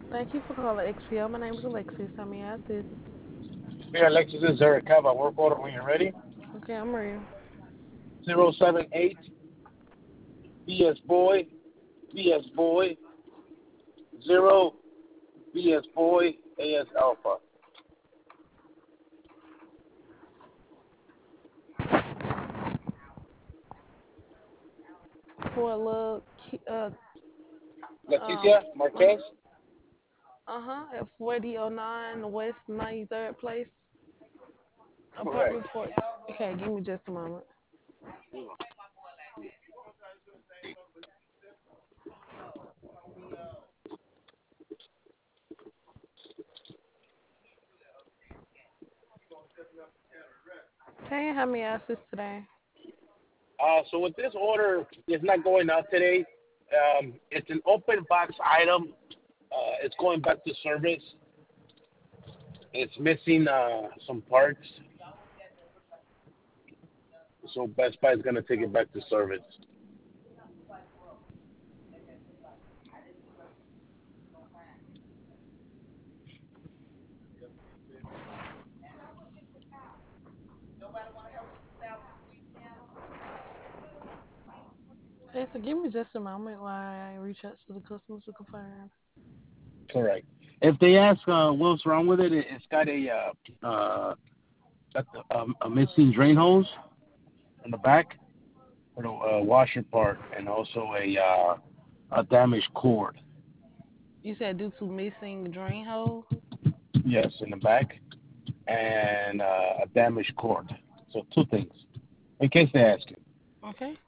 Thank you for calling XPO. My name is Alexis. How may I assist? Here, Alexis, this is Eric. Have a work order when you're ready. Okay, I'm ready. 078 BS Boy, BS Boy, 0 BS Boy, AS Alpha. For a little, Leticia Marquez. at 4009 West 93rd Place, Correct. apartment 4. Okay, give me just a moment. Okay, how may I assist today? So with this order, it's not going out today. It's an open box item. It's going back to service. It's missing some parts, so Best Buy is gonna take it back to service. Okay, so give me just a moment while I reach out to the customers to confirm. Correct. If they ask what's wrong with it, it's got a missing drain hose in the back for the washer part, and also a damaged cord. You said due to missing drain hole? Yes, in the back, and a damaged cord. So two things, in case they ask you. Okay.